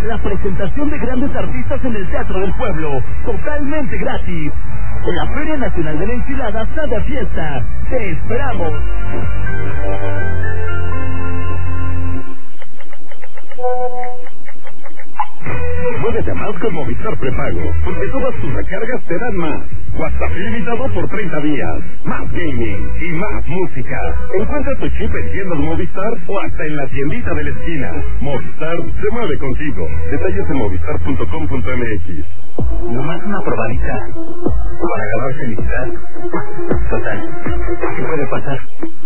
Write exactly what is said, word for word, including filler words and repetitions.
la presentación de grandes artistas en el Teatro del Pueblo, totalmente gratis. La Feria Nacional de la Enchilada está de fiesta. ¡Te esperamos! Muévete más con Movistar Prepago, porque todas tus recargas te dan más. WhatsApp ilimitado por treinta días, más gaming y más música. Encuentra tu chip en tiendas Movistar o hasta en la tiendita de la esquina. Movistar se mueve contigo. Detalles en movistar punto com punto m x. Nomás una probadita para ganar felicidad. Total, ¿qué puede pasar?